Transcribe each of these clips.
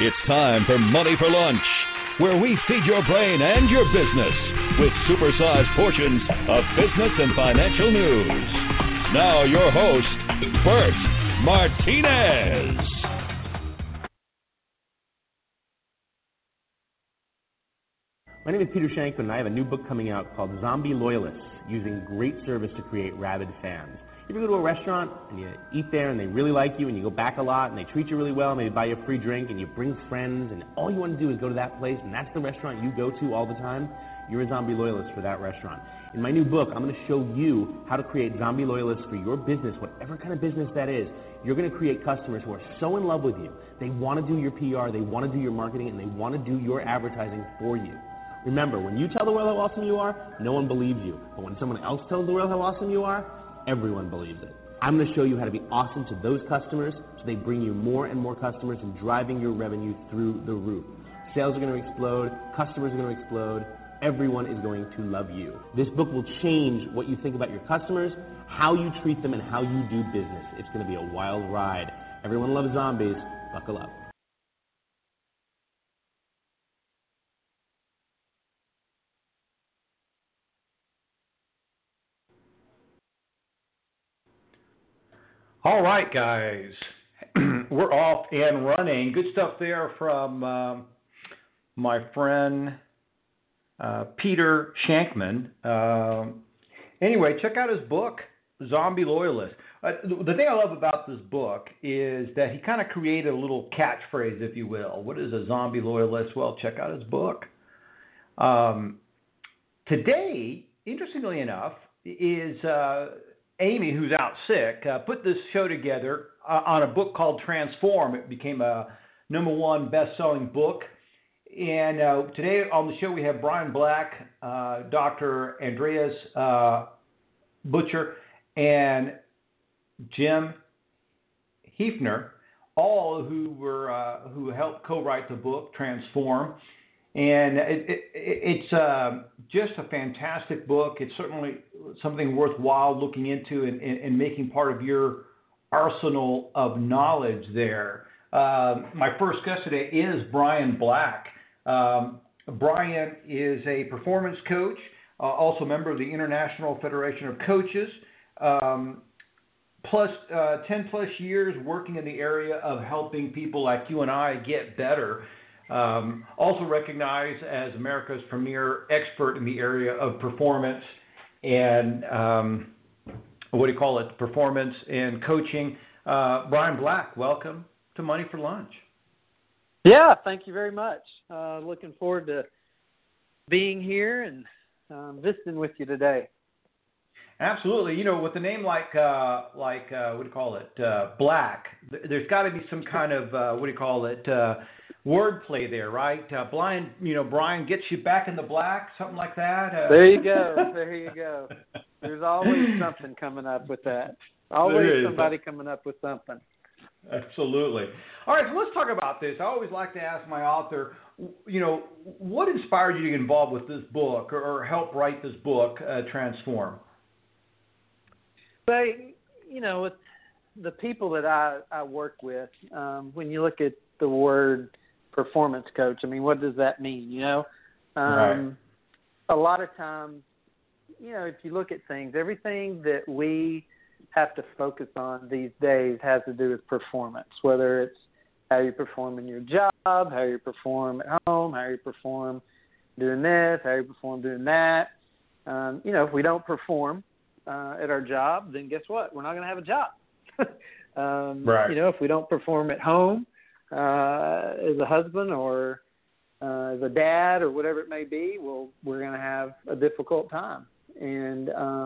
It's time for Money for Lunch, where we feed your brain and your business with supersized portions of business and financial news. Now your host, Bert Martinez. My name is Peter Shankman, and I have a new book coming out called Zombie Loyalists, Using Great Service to Create Rabid Fans. You ever go to a restaurant and you eat there and they really like you and you go back a lot and they treat you really well and they buy you a free drink and you bring friends and all you want to do is go to that place and that's the restaurant you go to all the time? You're a zombie loyalist for that restaurant. In my new book, I'm going to show you how to create zombie loyalists for your business, whatever kind of business that is. You're going to create customers who are so in love with you. They want to do your PR, they want to do your marketing, and they want to do your advertising for you. Remember, when you tell the world how awesome you are, no one believes you. But when someone else tells the world how awesome you are, everyone believes it. I'm going to show you how to be awesome to those customers so they bring you more and more customers and driving your revenue through the roof. Sales are going to explode. Customers are going to explode. Everyone is going to love you. This book will change what you think about your customers, how you treat them, and how you do business. It's going to be a wild ride. Everyone loves zombies. Buckle up. All right, guys, we're off and running. Good stuff there from my friend Peter Shankman. Anyway, check out his book, Zombie Loyalist. The thing I love about this book is that he kind of created a little catchphrase, if you will. What is a zombie loyalist? Well, check out his book. Today, interestingly enough, is Amy, who's out sick, put this show together on a book called Transform. It became a #1 best-selling book. And today on the show we have Brian Black, Dr. Andreas Butcher, and Jim Hefner, all who helped co-write the book Transform. And it's just a fantastic book. It's certainly something worthwhile looking into and making part of your arsenal of knowledge there. My first guest today is Brian Black. Brian is a performance coach, also a member of the International Federation of Coaches, plus 10 plus years working in the area of helping people like you and I get better. Also recognized as America's premier expert in the area of performance and performance and coaching. Brian Black, welcome to Money for Lunch. Yeah, thank you very much. Looking forward to being here and visiting with you today. Absolutely. You know, with a name like Black, there's got to be some kind of wordplay there, right? Brian gets you back in the black, something like that. There you go. There's always something coming up with that. Always somebody coming up with something. Absolutely. All right, so let's talk about this. I always like to ask my author, what inspired you to get involved with this book or help write this book, Transform? But, with the people that I work with, when you look at the word performance coach, I mean, what does that mean, Right. A lot of times, if you look at things, everything that we have to focus on these days has to do with performance, whether it's how you perform in your job, how you perform at home, how you perform doing this, how you perform doing that. If we don't perform at our job, then guess what? We're not going to have a job. Right. If we don't perform at home as a husband or as a dad or whatever it may be, well, we're going to have a difficult time. And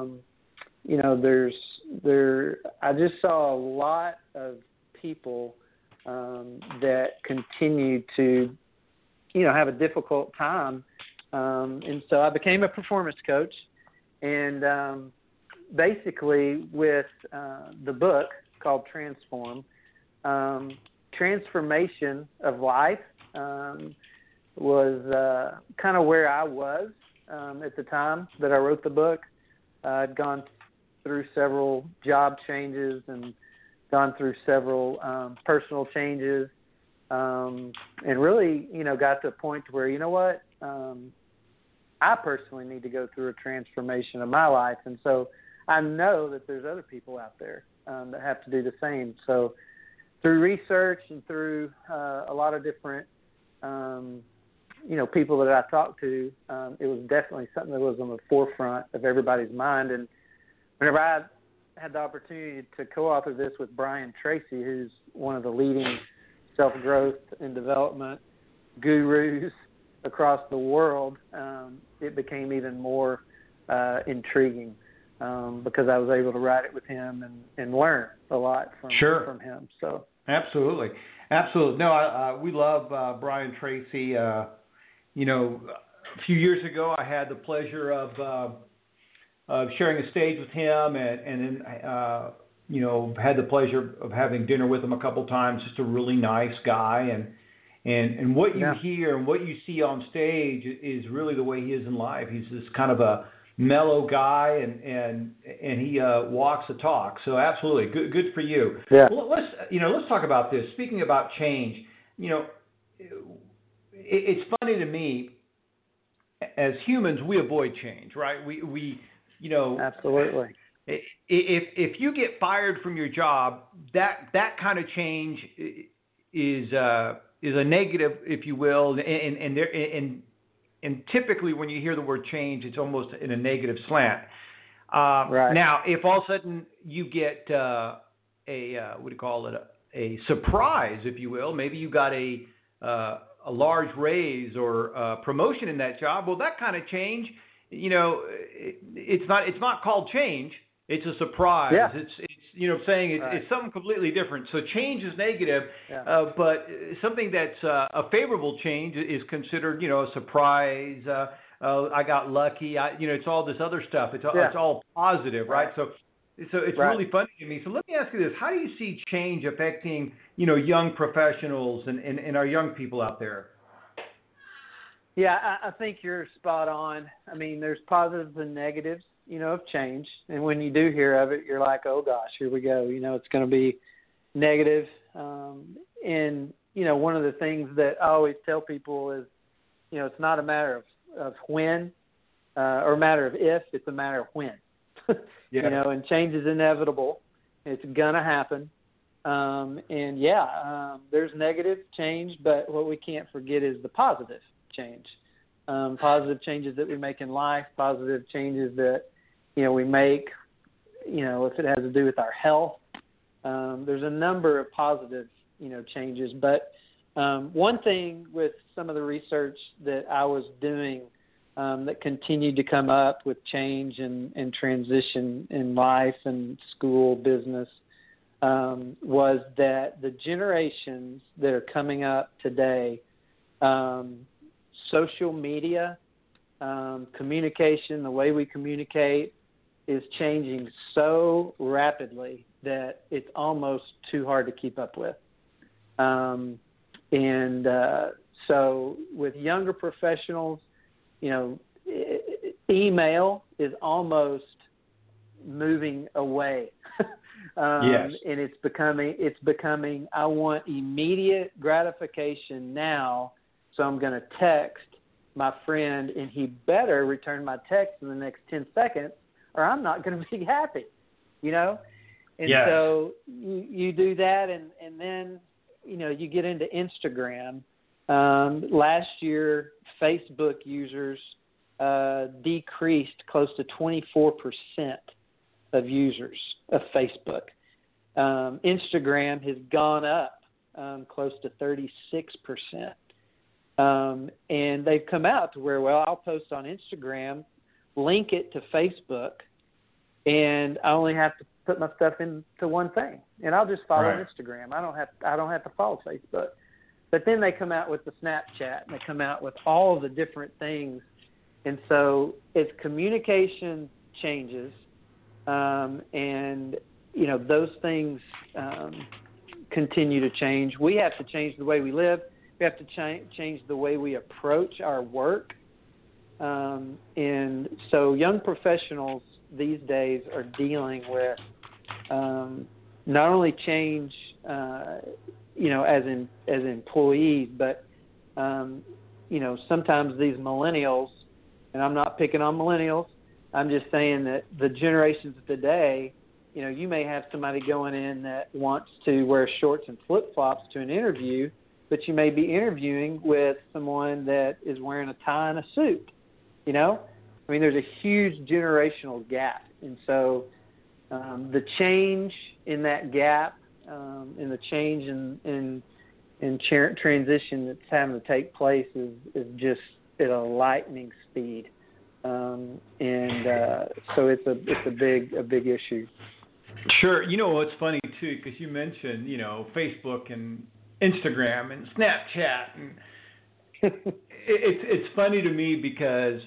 I just saw a lot of people that continue to, have a difficult time. And so I became a performance coach. And basically with the book called Transform, transformation of life was kind of where I was at the time that I wrote the book. I'd gone through several job changes and gone through several personal changes and really, got to a point where, you know what, I personally need to go through a transformation of my life. And so I know that there's other people out there that have to do the same. So through research and through a lot of different, people that I talked to, it was definitely something that was on the forefront of everybody's mind. And whenever I had the opportunity to co-author this with Brian Tracy, who's one of the leading self-growth and development gurus across the world, it became even more intriguing because I was able to write it with him and learn a lot from him. So absolutely. No, we love Brian Tracy. A few years ago, I had the pleasure of sharing a stage with him, and then had the pleasure of having dinner with him a couple times. Just a really nice guy, and what you hear and what you see on stage is really the way he is in life. He's this kind of a mellow guy, and he walks the talk. So absolutely, good for you. Yeah. Well, let's talk about this. Speaking about change, it's funny to me. As humans, we avoid change, right? We absolutely. If you get fired from your job, that kind of change is a negative, if you will, and typically when you hear the word change, it's almost in a negative slant. Right. Now, if all of a sudden you get a surprise, if you will, maybe you got a large raise or a promotion in that job, well, that kind of change, it's not called change. It's a surprise. Yeah. It's it's something completely different. So change is negative, but something that's a favorable change is considered, a surprise. I got lucky. It's all this other stuff. It's all positive, right? So it's really funny to me. So let me ask you this: how do you see change affecting, young professionals and our young people out there? Yeah, I think you're spot on. I mean, there's positives and negatives, of change. And when you do hear of it, you're like, oh, gosh, here we go. It's going to be negative. And, one of the things that I always tell people is, it's not a matter of when or a matter of if, it's a matter of when. Yeah. And change is inevitable. It's going to happen. There's negative change, but what we can't forget is the positive change. Positive changes that we make in life, positive changes that, we make, if it has to do with our health. There's a number of positive, changes. But one thing with some of the research that I was doing that continued to come up with change and transition in life and school, business, was that the generations that are coming up today, social media, communication, the way we communicate is changing so rapidly that it's almost too hard to keep up with. So with younger professionals, email is almost moving away. Yes. And it's becoming, I want immediate gratification now, so I'm going to text my friend, and he better return my text in the next 10 seconds, or I'm not going to be happy, And yes. so you do that, and then, you get into Instagram. Last year, Facebook users decreased close to 24% of users of Facebook. Instagram has gone up close to 36%. And they've come out to where, I'll post on Instagram, link it to Facebook, and I only have to put my stuff into one thing, and I'll just follow Instagram. I don't have to follow Facebook. But then they come out with the Snapchat, and they come out with all the different things. And so as communication changes, and those things continue to change, we have to change the way we live. We have to change the way we approach our work. And so young professionals these days are dealing with not only change as employees. But sometimes these millennials, and I'm not picking on millennials, I'm just saying that the generations of today, you may have somebody going in that wants to wear shorts and flip-flops to an interview, but you may be interviewing with someone that is wearing a tie and a suit. There's a huge generational gap. And so the change in that gap, and the change in transition that's having to take place is just at a lightning speed. So it's a big issue. Sure. It's funny too, because you mentioned Facebook and Instagram and Snapchat, and it's funny to me because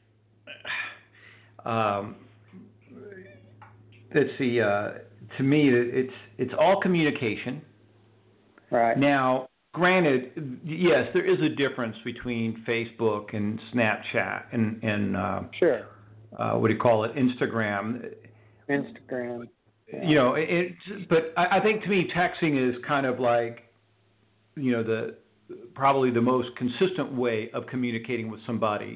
to me it's all communication. Right. Now, granted, yes, there is a difference between Facebook and Snapchat and sure. What do you call it? Instagram. Yeah. But I think to me, texting is kind of like, probably the most consistent way of communicating with somebody.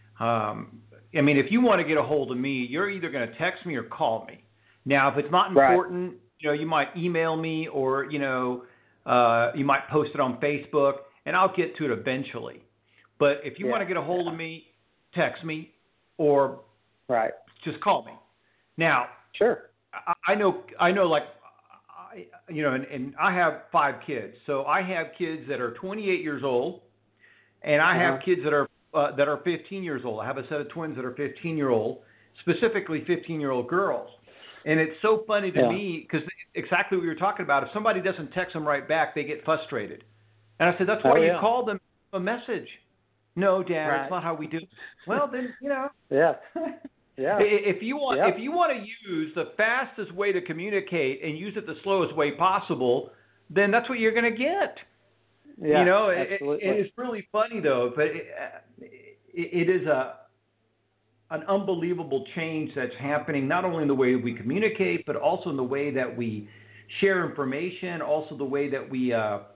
If you want to get a hold of me, you're either going to text me or call me. Now, if it's not important, you might email me, or you might post it on Facebook, and I'll get to it eventually. But if you want to get a hold of me, text me, or just call me. Now, sure. I know, like, and I have 5 kids. So I have kids that are 28 years old, and I have kids that are 15 years old. I have a set of twins that are 15-year-old, specifically 15-year-old girls. And it's so funny to me because exactly what you're talking about. If somebody doesn't text them right back, they get frustrated. And I said, that's why you call them a message. No, Dad, it's not how we do it. Well, then, Yeah. Yeah. If you want to use the fastest way to communicate and use it the slowest way possible, then that's what you're going to get. Yeah, It is really funny though, but it is an unbelievable change that's happening not only in the way we communicate, but also in the way that we share information, also the way that we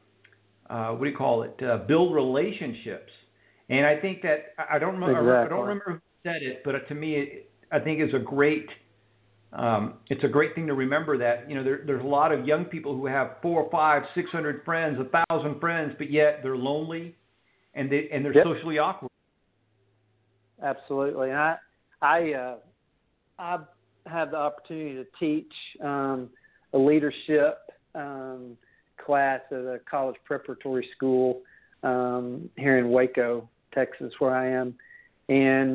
build relationships. And I think that I don't remember who said it, but to me, I think it's a great thing to remember that there's a lot of young people who have 400, 500, 600 friends, 1,000 friends, but yet they're lonely and they're socially awkward. Absolutely, and I have the opportunity to teach a leadership class at a college preparatory school here in Waco, Texas, where I am, and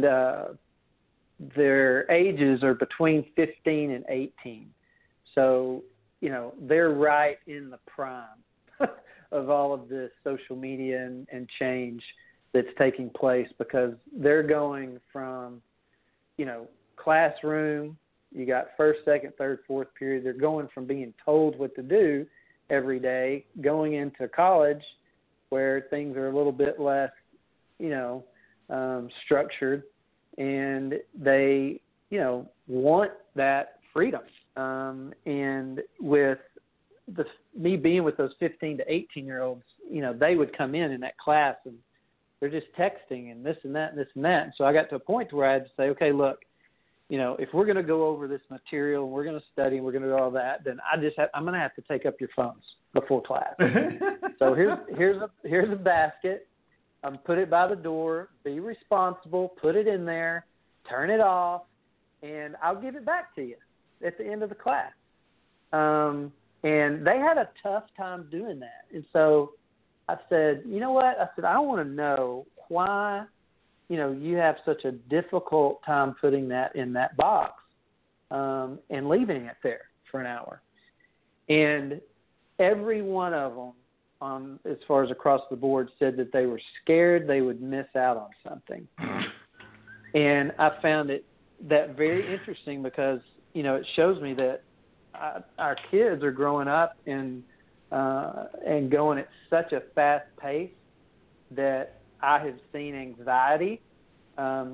their ages are between 15 and 18. So, they're right in the prime of all of this social media and change that's taking place, because they're going from, classroom, you got first, second, third, fourth period. They're going from being told what to do every day, going into college where things are a little bit less, structured. And they, want that freedom. And with me being with those 15 to 18-year-olds, they would come in that class and they're just texting and this and that and this and that. And so I got to a point where I had to say, okay, look, if we're going to go over this material and we're going to study and we're going to do all that, then I'm going to have to take up your phones before class. So here's a basket. Put it by the door, be responsible, put it in there, turn it off, and I'll give it back to you at the end of the class. And they had a tough time doing that. And so I said, you know what? I want to know why, you have such a difficult time putting that in that box and leaving it there for an hour. And every one of them, as far as across the board, said that they were scared they would miss out on something. And I found that very interesting because, it shows me that our kids are growing up and going at such a fast pace that I have seen anxiety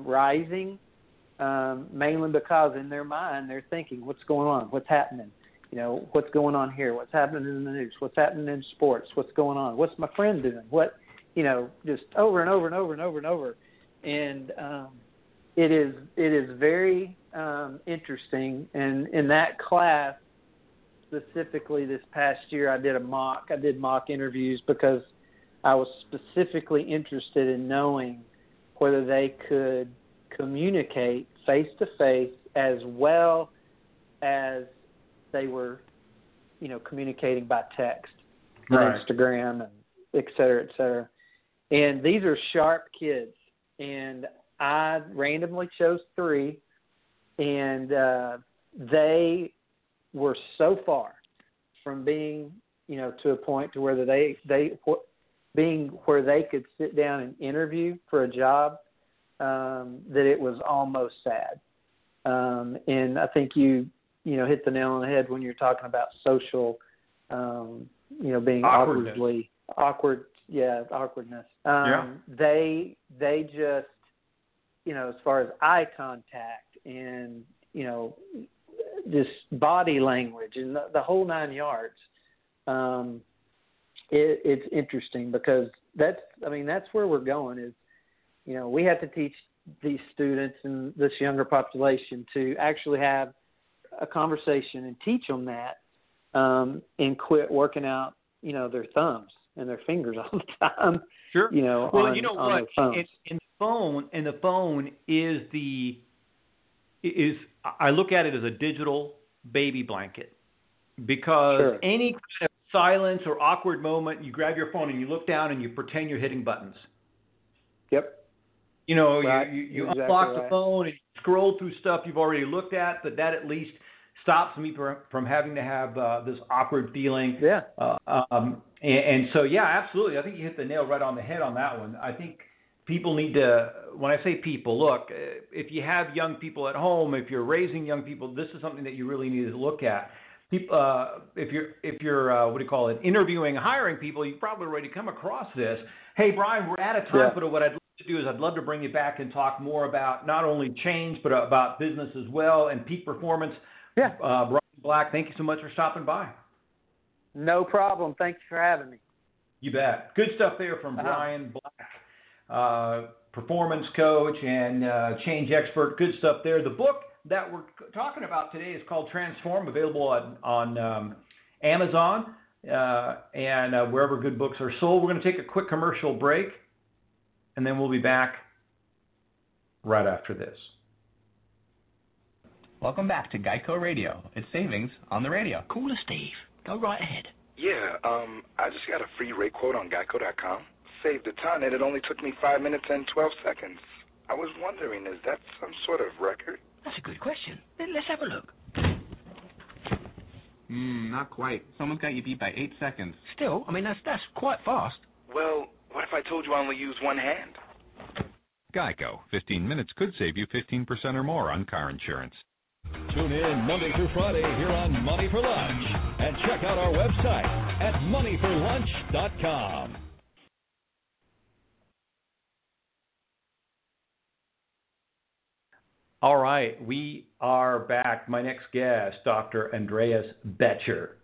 rising, mainly because in their mind they're thinking, what's going on, what's happening, what's going on here, what's happening in the news, what's happening in sports, what's going on, what's my friend doing, what, just over and over and over and over and over. And it is very interesting. And in that class, specifically this past year, I did mock interviews because I was specifically interested in knowing whether they could communicate face-to-face as well as they were, communicating by text and Instagram and et cetera. And these are sharp kids. And I randomly chose 3, and they were so far from being, to a point to where being where they could sit down and interview for a job, that it was almost sad. And I think you hit the nail on the head when you're talking about social, being awkwardness. Awkwardness. They just, as far as eye contact and, just body language and the whole 9 yards. It's interesting because that's where we're going is, we have to teach these students and this younger population to actually have a conversation and teach them that, and quit working out, their thumbs and their fingers all the time. Sure. On their phones. And the phone is I look at it as a digital baby blanket, because any kind of silence or awkward moment, you grab your phone and you look down and you pretend you're hitting buttons. Yep. You unlock the phone and you scroll through stuff you've already looked at, but that at least stops me from having to have this awkward feeling. Yeah. And so, absolutely. I think you hit the nail right on the head on that one. I think people need to, when I say people, look, if you have young people at home, if you're raising young people, this is something that you really need to look at. People, if you're interviewing, hiring people, you've probably already come across this. Hey, Brian, we're out of time, but what I'd love to do is I'd love to bring you back and talk more about not only change, but about business as well and peak performance. Yeah. Brian Black, thank you so much for stopping by. No problem. Thanks for having me. You bet. Good stuff there from Brian Black, performance coach and change expert. Good stuff there. The book that we're talking about today is called Transform, available on Amazon and wherever good books are sold. We're going to take a quick commercial break, and then we'll be back right after this. Welcome back to Geico Radio. It's savings on the radio. Cooler Steve. Go right ahead. Yeah, I just got a free rate quote on Geico.com. Saved a ton, and it only took me 5 minutes and 12 seconds. I was wondering, is that some sort of record? That's a good question. Let's have a look. Not quite. Someone's got you beat by 8 seconds. Still, that's quite fast. Well, what if I told you I only use one hand? Geico. 15 minutes could save you 15% or more on car insurance. Tune in Monday through Friday here on Money for Lunch. And check out our website at moneyforlunch.com. All right, we are back. My next guest, Dr. Andreas Boettcher.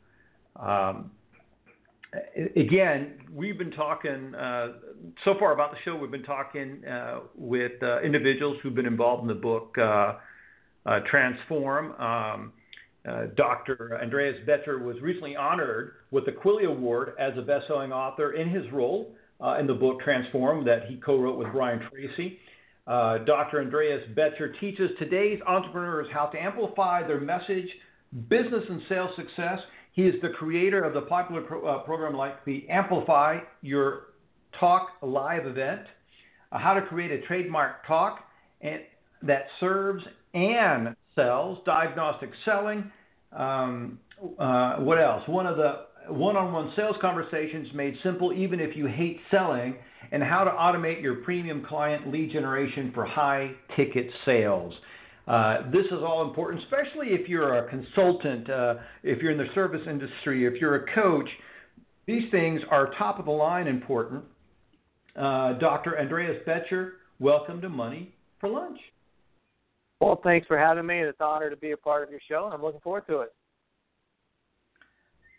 Again, we've been talking so far about the show. We've been talking with individuals who've been involved in the book Transform. Dr. Andreas Boettcher was recently honored with the Quilly Award as a best-selling author in his role in the book Transform that he co-wrote with Brian Tracy. Dr. Andreas Boettcher teaches today's entrepreneurs how to amplify their message, business and sales success. He is the creator of the popular program like the Amplify Your Talk Live event, how to create a trademark talk that serves and sells, diagnostic selling. What else? One of the one-on-one sales conversations made simple even if you hate selling, and how to automate your premium client lead generation for high-ticket sales. This is all important, especially if you're a consultant, if you're in the service industry, if you're a coach. These things are top of the line important. Dr. Andreas Boettcher, welcome to Money for Lunch. Well, thanks for having me. It's an honor to be a part of your show, and I'm looking forward to it.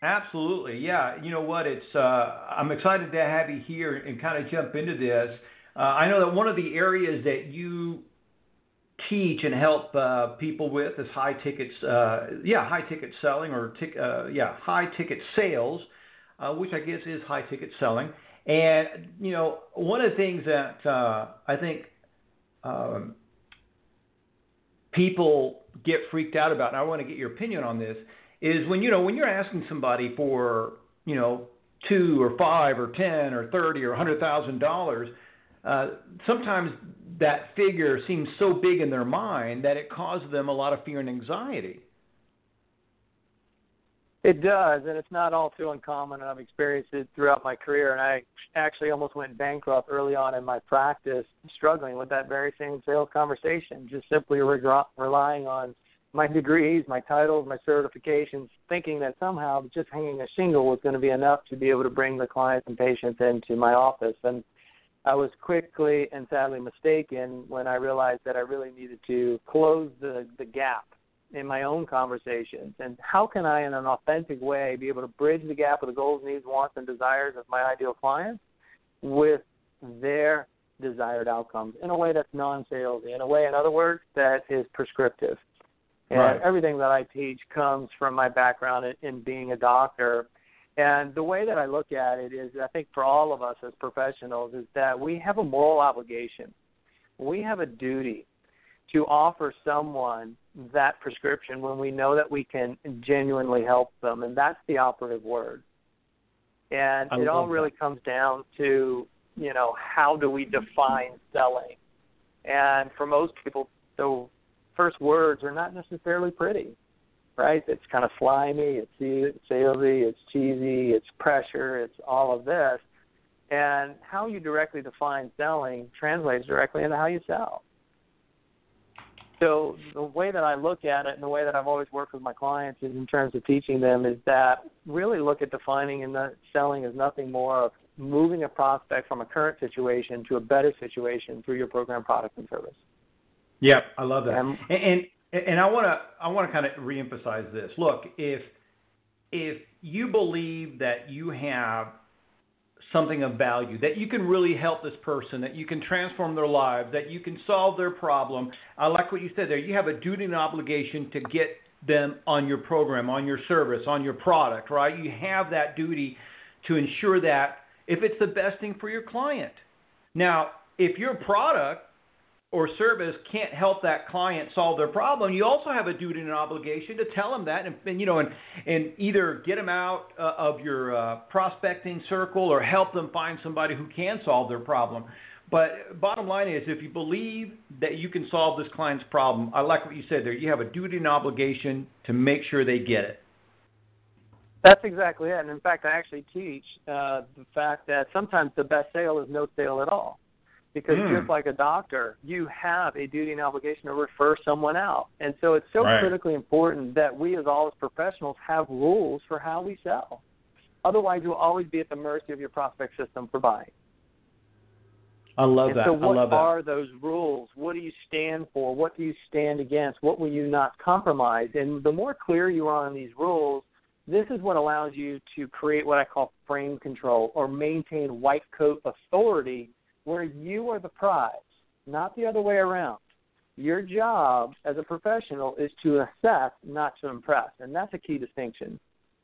Absolutely, yeah. You know what? It's I'm excited to have you here and kind of jump into this. I know that one of the areas that you teach and help people with is high ticket selling or high ticket sales, which I guess is high ticket selling. And you know, one of the things that I think people get freaked out about, and I want to get your opinion on this, is when you're asking somebody for $2 or $5 or $10 or $30 or $100,000, sometimes that figure seems so big in their mind that it causes them a lot of fear and anxiety. It does, and it's not all too uncommon, and I've experienced it throughout my career, and I actually almost went bankrupt early on in my practice, struggling with that very same sales conversation, just simply relying on my degrees, my titles, my certifications, thinking that somehow just hanging a shingle was going to be enough to be able to bring the clients and patients into my office. And I was quickly and sadly mistaken when I realized that I really needed to close the gap in my own conversations. And how can I, in an authentic way, be able to bridge the gap of the goals, needs, wants, and desires of my ideal clients with their desired outcomes in a way that's non-salesy, in a way, in other words, that is prescriptive. And right. Everything that I teach comes from my background in being a doctor. And the way that I look at it is, I think for all of us as professionals, is that we have a moral obligation. We have a duty to offer someone that prescription when we know that we can genuinely help them, and that's the operative word. And it all really comes down to, how do we define selling? And for most people, the first words are not necessarily pretty, right? It's kind of slimy, it's salesy, it's cheesy, it's pressure, it's all of this. And how you directly define selling translates directly into how you sell. So the way that I look at it and the way that I've always worked with my clients is in terms of teaching them is that really look at defining and selling as nothing more of moving a prospect from a current situation to a better situation through your program, product, and service. Yep, I love that. And I want to kind of reemphasize this. Look, if you believe that you have something of value, that you can really help this person, that you can transform their lives, that you can solve their problem, I like what you said there. You have a duty and obligation to get them on your program, on your service, on your product, right? You have that duty to ensure that if it's the best thing for your client. Now, if your product or service can't help that client solve their problem, you also have a duty and an obligation to tell them that and either get them out of your prospecting circle or help them find somebody who can solve their problem. But bottom line is, if you believe that you can solve this client's problem, I like what you said there. You have a duty and obligation to make sure they get it. That's exactly it. And in fact, I actually teach the fact that sometimes the best sale is no sale at all. Because just like a doctor, you have a duty and obligation to refer someone out. And so it's so critically important that we as all as professionals have rules for how we sell. Otherwise, you'll always be at the mercy of your prospect system for buying. I love that. So what are those rules? What do you stand for? What do you stand against? What will you not compromise? And the more clear you are on these rules, this is what allows you to create what I call frame control or maintain white coat authority, where you are the prize, not the other way around. Your job as a professional is to assess, not to impress, and that's a key distinction.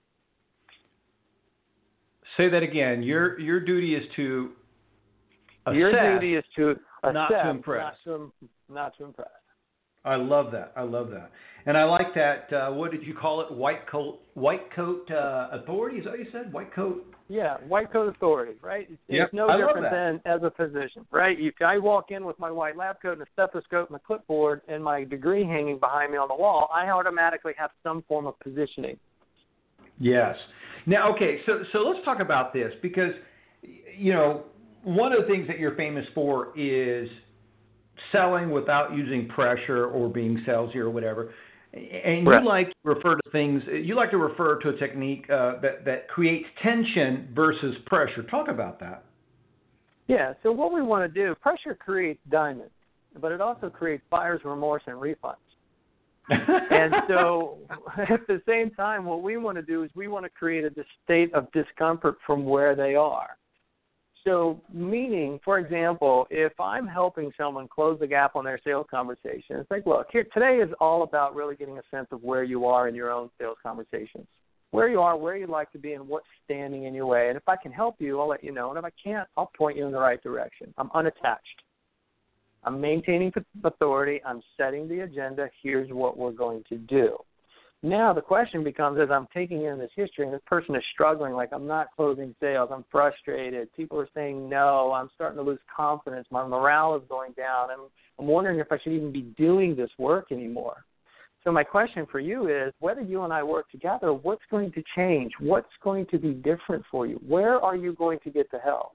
Say that again. Your duty is to assess. Your duty is to assess, not to impress. Not to impress. I love that. And I like that. What did you call it? White coat authority? Is that what you said? White coat? Yeah, white coat authority, right? Yep. It's no different than as a physician, right? If I walk in with my white lab coat and a stethoscope and a clipboard and my degree hanging behind me on the wall, I automatically have some form of positioning. Yes. Now, okay, so let's talk about this because, one of the things that you're famous for is selling without using pressure or being salesy or whatever. And you like to refer to things, you like to refer to a technique that creates tension versus pressure. Talk about that. Yeah, so what we want to do, pressure creates diamonds, but it also creates buyer's remorse and refunds. And so at the same time, what we want to do is we want to create a state of discomfort from where they are. So meaning, for example, if I'm helping someone close the gap on their sales conversation, it's like, look, here today is all about really getting a sense of where you are in your own sales conversations, where you are, where you'd like to be, and what's standing in your way. And if I can help you, I'll let you know. And if I can't, I'll point you in the right direction. I'm unattached. I'm maintaining authority. I'm setting the agenda. Here's what we're going to do. Now the question becomes, as I'm taking in this history and this person is struggling, like I'm not closing sales, I'm frustrated, people are saying no, I'm starting to lose confidence, my morale is going down, I'm wondering if I should even be doing this work anymore. So my question for you is, whether you and I work together, what's going to change? What's going to be different for you? Where are you going to get the help?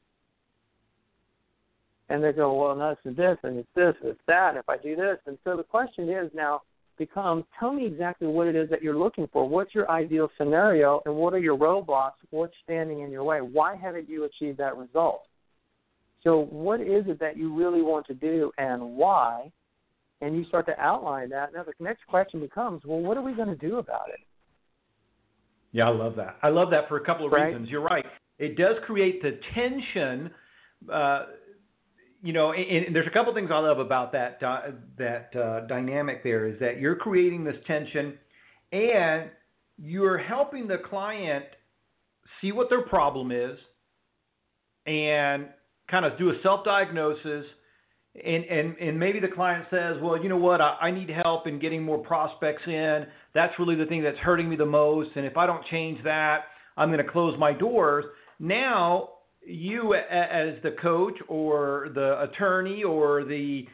And they go, well, no, it's this, and it's this, it's that, if I do this. And so the question is now, becomes, tell me exactly what it is that you're looking for. What's your ideal scenario, and what are your roadblocks? What's standing in your way? Why haven't you achieved that result? So what is it that you really want to do and why? And you start to outline that. Now the next question becomes, well, what are we going to do about it? Yeah, I love that. I love that for a couple of reasons. You're right. It does create the tension. And there's a couple things I love about that dynamic there is that you're creating this tension and you're helping the client see what their problem is and kind of do a self-diagnosis. And maybe the client says, well, you know what, I need help in getting more prospects in. That's really the thing that's hurting me the most. And if I don't change that, I'm going to close my doors. Now, you as the coach or the attorney or the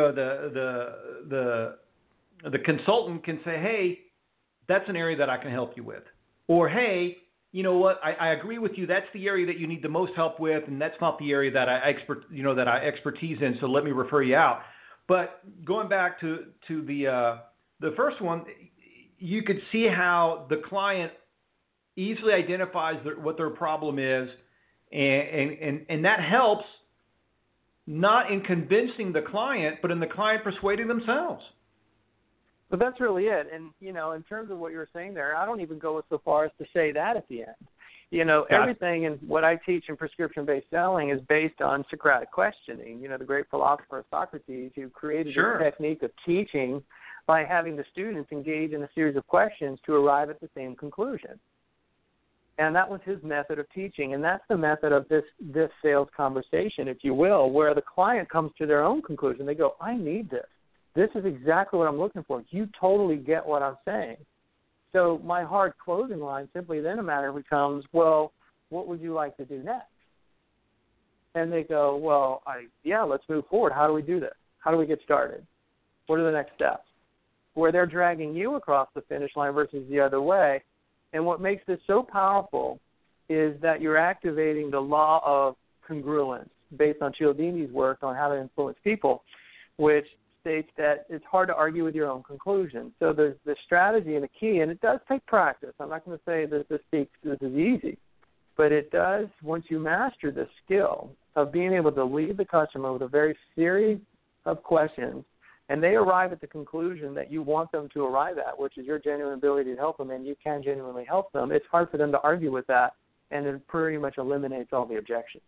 consultant can say, hey, that's an area that I can help you with. Or, hey, you know what, I agree with you. That's the area that you need the most help with, and that's not the area that I expertise in. So let me refer you out. But going back to the first one, you could see how the client easily identifies what their problem is. And that helps not in convincing the client, but in the client persuading themselves. But that's really it. And, in terms of what you were saying there, I don't even go so far as to say that at the end. Everything in what I teach in prescription-based selling is based on Socratic questioning. The great philosopher Socrates, who created this technique of teaching by having the students engage in a series of questions to arrive at the same conclusion. And that was his method of teaching. And that's the method of this sales conversation, if you will, where the client comes to their own conclusion. They go, I need this. This is exactly what I'm looking for. You totally get what I'm saying. So my hard closing line simply then a matter becomes, well, what would you like to do next? And they go, well, let's move forward. How do we do this? How do we get started? What are the next steps? Where they're dragging you across the finish line versus the other way. And what makes this so powerful is that you're activating the law of congruence based on Cialdini's work on how to influence people, which states that it's hard to argue with your own conclusion. So there's the strategy and the key, and it does take practice. I'm not going to say that this is easy, but it does, once you master the skill of being able to lead the customer with a very series of questions, and they arrive at the conclusion that you want them to arrive at, which is your genuine ability to help them, and you can genuinely help them, it's hard for them to argue with that, and it pretty much eliminates all the objections.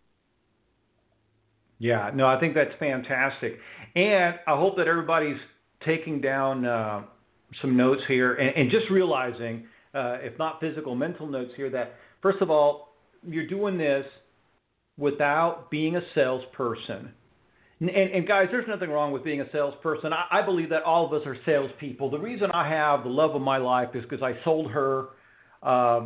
Yeah, no, I think that's fantastic. And I hope that everybody's taking down some notes here and just realizing, if not physical, mental notes here, that, first of all, you're doing this without being a salesperson. And guys, there's nothing wrong with being a salesperson. I believe that all of us are salespeople. The reason I have the love of my life is because I sold her, that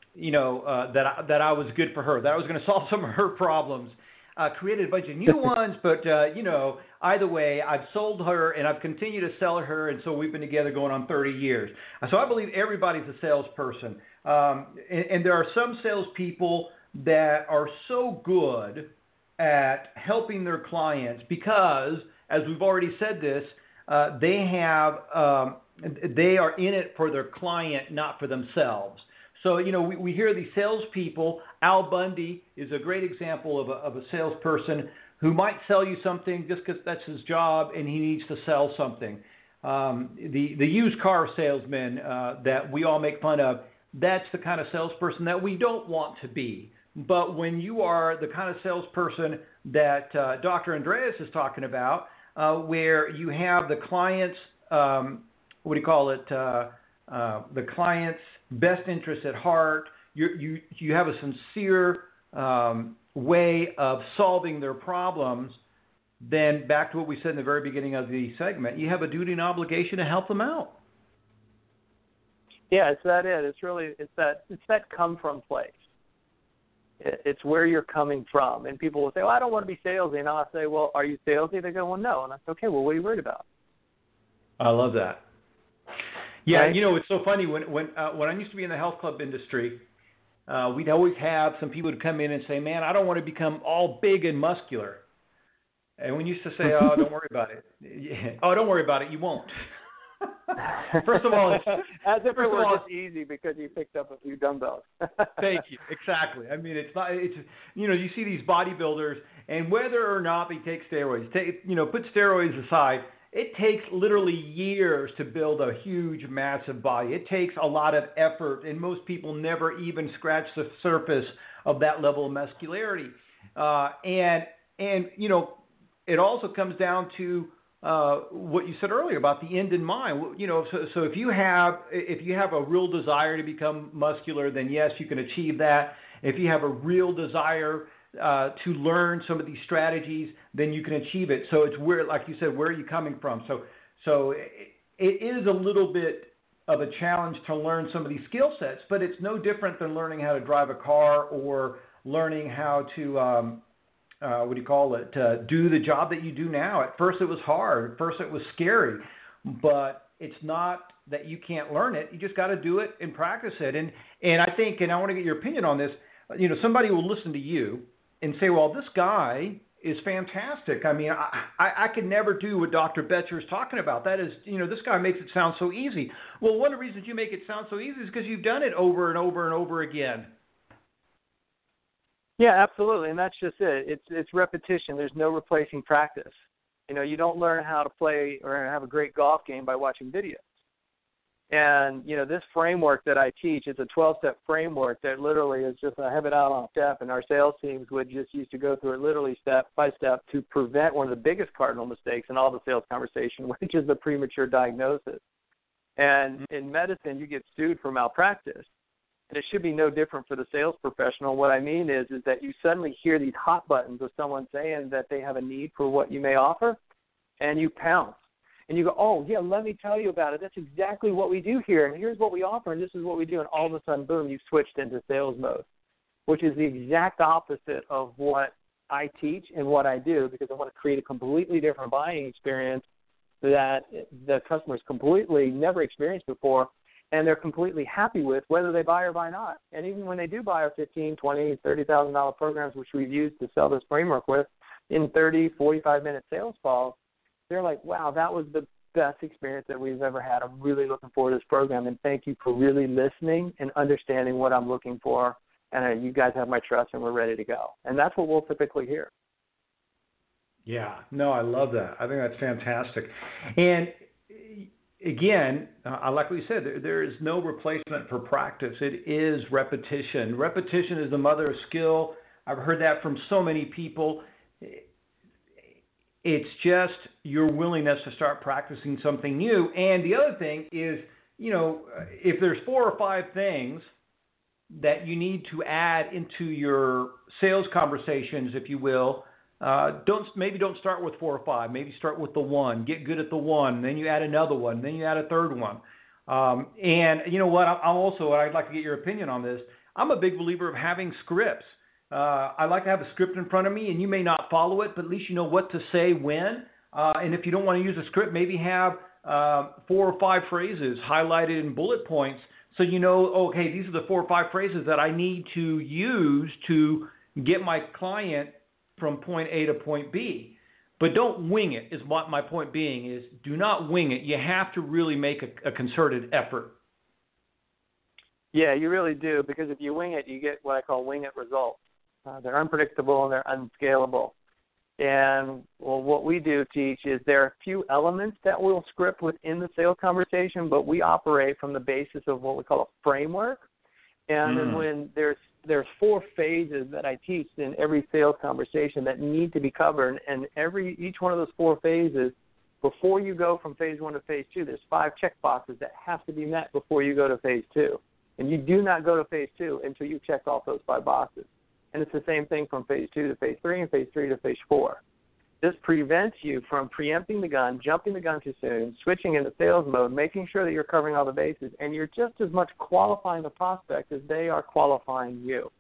I was good for her, that I was going to solve some of her problems. Created a bunch of new ones, but, either way, I've sold her and I've continued to sell her, and so we've been together going on 30 years. So I believe everybody's a salesperson. And there are some salespeople that are so good at helping their clients because, as we've already said this, they are in it for their client, not for themselves. So, we hear these salespeople. Al Bundy is a great example of a salesperson who might sell you something just because that's his job and he needs to sell something. the used car salesman that we all make fun of, that's the kind of salesperson that we don't want to be. But when you are the kind of salesperson that Dr. Andreas is talking about, where you have the client's, the client's best interest at heart, you have a sincere way of solving their problems, then back to what we said in the very beginning of the segment, you have a duty and obligation to help them out. Yeah, it's that it. It's that come from place. It's where you're coming from. And people will say, well, I don't want to be salesy. And I'll say, well, are you salesy? They go, well, no. And I say, okay, well, what are you worried about? I love that. Yeah, right? It's so funny. When I used to be in the health club industry, we'd always have some people who'd come in and say, man, I don't want to become all big and muscular. And we used to say, oh, don't worry about it. Yeah. Oh, don't worry about it. You won't. First of all, as if it was just easy because you picked up a few dumbbells. Thank you. Exactly. I mean, it's not. It's you see these bodybuilders, and whether or not they take steroids, put steroids aside, it takes literally years to build a huge, massive body. It takes a lot of effort, and most people never even scratch the surface of that level of muscularity. And it also comes down to what you said earlier about the end in mind. So if you have a real desire to become muscular, then yes, you can achieve that. If you have a real desire to learn some of these strategies, then you can achieve it. So it's where, like you said, where are you coming from? So it is a little bit of a challenge to learn some of these skill sets, but it's no different than learning how to drive a car or learning how to do the job that you do now. At first it was hard. At first it was scary. But it's not that you can't learn it. You just got to do it and practice it. And I think, and I want to get your opinion on this, somebody will listen to you and say, well, this guy is fantastic. I mean, I could never do what Dr. Boettcher is talking about. That is, this guy makes it sound so easy. Well, one of the reasons you make it sound so easy is because you've done it over and over and over again. Yeah, absolutely, and that's just it. It's repetition. There's no replacing practice. You don't learn how to play or have a great golf game by watching videos. And, this framework that I teach is a 12-step framework that literally is just, I have it out on step, and our sales teams would just used to go through it literally step by step to prevent one of the biggest cardinal mistakes in all the sales conversation, which is the premature diagnosis. And in medicine, you get sued for malpractice. And it should be no different for the sales professional. What I mean is that you suddenly hear these hot buttons of someone saying that they have a need for what you may offer, and you pounce. And you go, oh, yeah, let me tell you about it. That's exactly what we do here, and here's what we offer, and this is what we do. And all of a sudden, boom, you've switched into sales mode, which is the exact opposite of what I teach and what I do, because I want to create a completely different buying experience that the customer's completely never experienced before, and they're completely happy with, whether they buy or buy not. And even when they do buy our $15,000, $20,000, $30,000 programs, which we've used to sell this framework with, in 30, 45-minute sales calls, they're like, wow, that was the best experience that we've ever had. I'm really looking forward to this program, and thank you for really listening and understanding what I'm looking for. And you guys have my trust, and we're ready to go. And that's what we'll typically hear. Yeah, no, I love that. I think that's fantastic. And again, I like what you said, there is no replacement for practice. It is repetition. Repetition is the mother of skill. I've heard that from so many people. It's just your willingness to start practicing something new. And the other thing is, if there's 4 or 5 things that you need to add into your sales conversations, if you will, don't start with 4 or 5. Maybe start with the 1. Get good at the 1. Then you add another one. Then you add a third one. And you know what? I'd like to get your opinion on this. I'm a big believer of having scripts. I like to have a script in front of me, and you may not follow it, but at least you know what to say when. And if you don't want to use a script, maybe have 4 or 5 phrases highlighted in bullet points, so you know, okay, these are the 4 or 5 phrases that I need to use to get my client from point A to point B. But don't wing it, is what my point being is. Do not wing it. You have to really make a concerted effort. Yeah, you really do, because if you wing it, you get what I call wing it results. They're unpredictable and they're unscalable. And well, what we do teach is there are a few elements that we'll script within the sales conversation, but we operate from the basis of what we call a framework. And then when there's 4 phases that I teach in every sales conversation that need to be covered, and each one of those 4 phases, before you go from phase 1 to phase 2, there's 5 check boxes that have to be met before you go to phase 2. And you do not go to phase 2 until you check off those 5 boxes. And it's the same thing from phase 2 to phase 3 and phase 3 to phase 4. This prevents you from preempting the gun, jumping the gun too soon, switching into sales mode, making sure that you're covering all the bases, and you're just as much qualifying the prospect as they are qualifying you.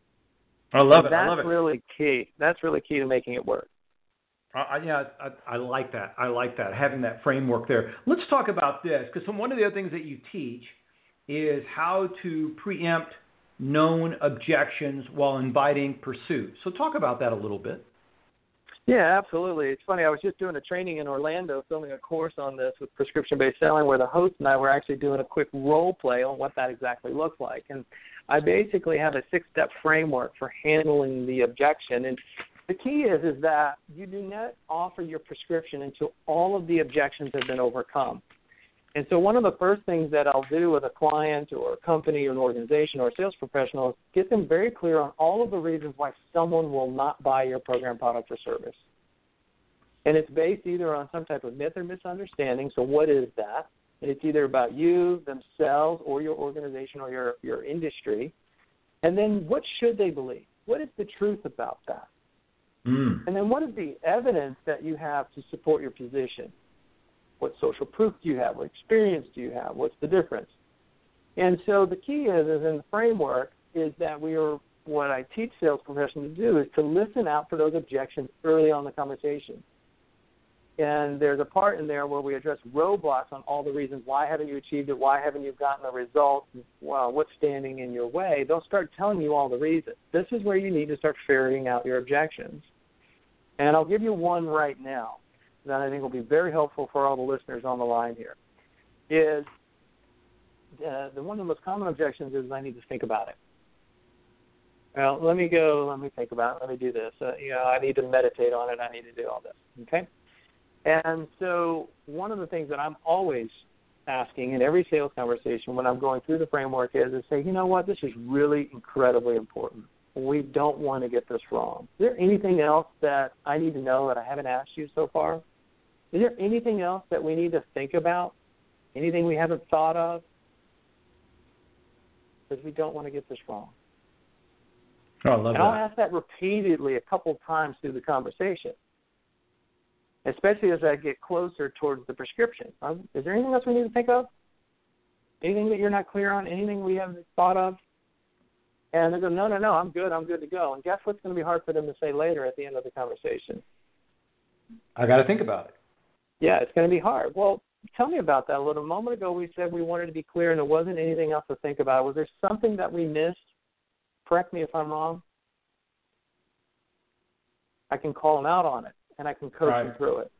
I love it. That's really key. That's really key to making it work. I like that. I like that, having that framework there. Let's talk about this, because one of the other things that you teach is how to preempt known objections while inviting pursuit. So talk about that a little bit. Yeah, absolutely. It's funny. I was just doing a training in Orlando, filming a course on this with prescription-based selling, where the host and I were actually doing a quick role play on what that exactly looks like. And I basically have a 6-step framework for handling the objection. And the key is that you do not offer your prescription until all of the objections have been overcome. And so one of the first things that I'll do with a client or a company or an organization or a sales professional is get them very clear on all of the reasons why someone will not buy your program, product, or service. And it's based either on some type of myth or misunderstanding. So what is that? And it's either about you, themselves, or your organization or your industry. And then what should they believe? What is the truth about that? And then what is the evidence that you have to support your position? What social proof do you have? What experience do you have? What's the difference? And so the key is in the framework is that what I teach sales professionals to do is to listen out for those objections early on in the conversation. And there's a part in there where we address roadblocks on all the reasons. Why haven't you achieved it? Why haven't you gotten the results? Well, what's standing in your way? They'll start telling you all the reasons. This is where you need to start ferreting out your objections. And I'll give you one right now that I think will be very helpful for all the listeners on the line here, is the one of the most common objections is I need to think about it. Well, let me think about it, let me do this. I need to meditate on it, I need to do all this, okay? And so one of the things that I'm always asking in every sales conversation when I'm going through the framework is say, you know what, this is really incredibly important. We don't want to get this wrong. Is there anything else that I need to know that I haven't asked you so far? Is there anything else that we need to think about? Anything we haven't thought of? Because we don't want to get this wrong. Oh, I love that. I'll ask that repeatedly a couple times through the conversation, especially as I get closer towards the prescription. Is there anything else we need to think of? Anything that you're not clear on? Anything we haven't thought of? And they go, no, I'm good to go. And guess what's going to be hard for them to say later at the end of the conversation? I got to think about it. Yeah, it's going to be hard. Well, tell me about that a little. A moment ago we said we wanted to be clear and there wasn't anything else to think about. Was there something that we missed? Correct me if I'm wrong. I can call them out on it, and I can coach them through it.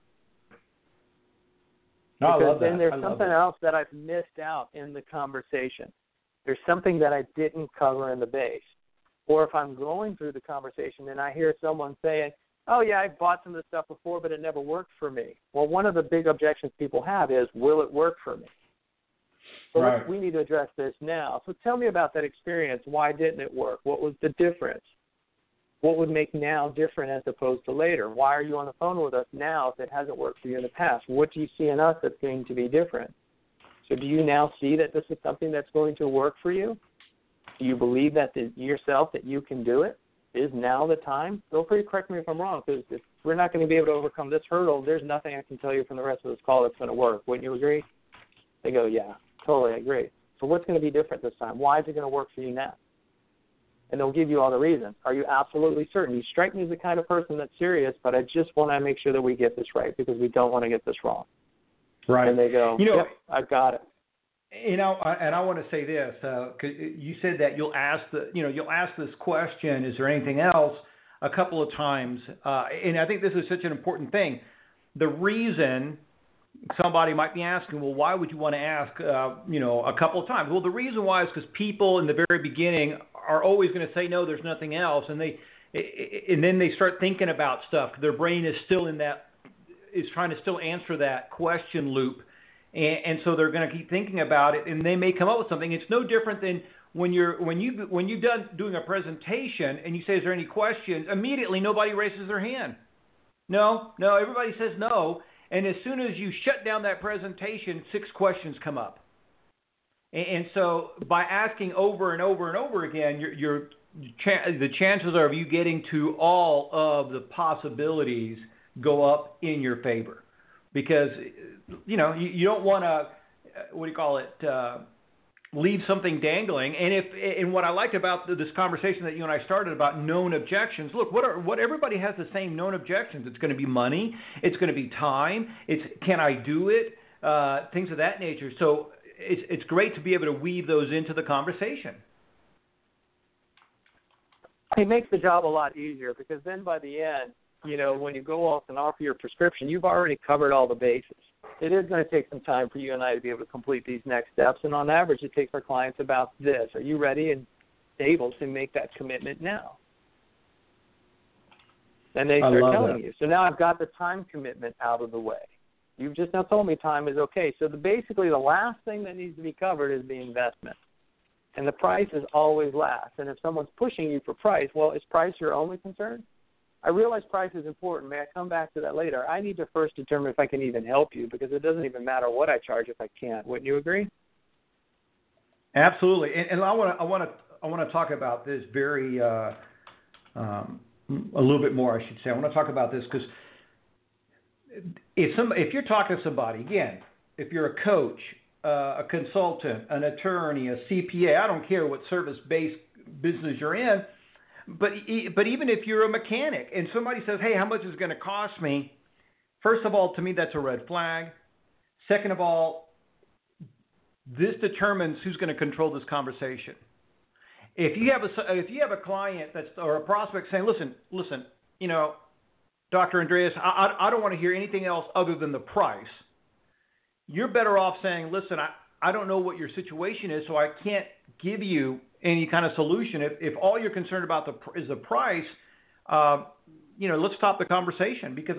No, I love that. Then there's something else that I've missed out in the conversation. There's something that I didn't cover in the base. Or if I'm going through the conversation and I hear someone saying, oh, yeah, I've bought some of this stuff before, but it never worked for me. Well, one of the big objections people have is, will it work for me? So we need to address this now. So tell me about that experience. Why didn't it work? What was the difference? What would make now different as opposed to later? Why are you on the phone with us now if it hasn't worked for you in the past? What do you see in us that's going to be different? So do you now see that this is something that's going to work for you? Do you believe that yourself that you can do it? Is now the time? Feel free to correct me if I'm wrong, because if we're not going to be able to overcome this hurdle, there's nothing I can tell you from the rest of this call that's going to work. Wouldn't you agree? They go, yeah, totally agree. So what's going to be different this time? Why is it going to work for you now? And they'll give you all the reasons. Are you absolutely certain? You strike me as the kind of person that's serious, but I just want to make sure that we get this right because we don't want to get this wrong. Right. And they go, yep, I've got it. And I want to say this, because you said that you'll ask this question, is there anything else, a couple of times, and I think this is such an important thing. The reason somebody might be asking, well, why would you want to ask, a couple of times? Well, the reason why is because people in the very beginning are always going to say, no, there's nothing else, and and then they start thinking about stuff. Their brain is still is trying to still answer that question loop. And so they're going to keep thinking about it, and they may come up with something. It's no different than when you're done doing a presentation and you say, "Is there any questions?" Immediately, nobody raises their hand. No, everybody says no. And as soon as you shut down that presentation, 6 questions come up. And so by asking over and over and over again, the chances of you getting to all of the possibilities go up in your favor, because you don't want to leave something dangling. And what I liked about this conversation that you and I started about known objections. Look, what everybody has the same known objections. It's going to be money. It's going to be time. It's can I do it? Things of that nature. So it's great to be able to weave those into the conversation. It makes the job a lot easier, because then by the end, when you go off and offer your prescription, you've already covered all the bases. It is going to take some time for you and I to be able to complete these next steps, and on average, it takes our clients about this. Are you ready and able to make that commitment now? And they start telling you. So now I've got the time commitment out of the way. You've just now told me time is okay. So basically the last thing that needs to be covered is the investment. And the price is always last. And if someone's pushing you for price, well, is price your only concern? I realize price is important. May I come back to that later? I need to first determine if I can even help you, because it doesn't even matter what I charge if I can't. Wouldn't you agree? Absolutely. And I want to talk about this very a little bit more, I should say. I want to talk about this because if you're talking to somebody, again, if you're a coach, a consultant, an attorney, a CPA, I don't care what service-based business you're in, but even if you're a mechanic and somebody says, "Hey, how much is it going to cost me?" First of all, to me, that's a red flag. Second of all, this determines who's going to control this conversation. If you have a client or a prospect saying, "Listen, Dr. Andreas, I don't want to hear anything else other than the price," you're better off saying, "Listen, I don't know what your situation is, so I can't give you any kind of solution. If all you're concerned about is the price, let's stop the conversation, because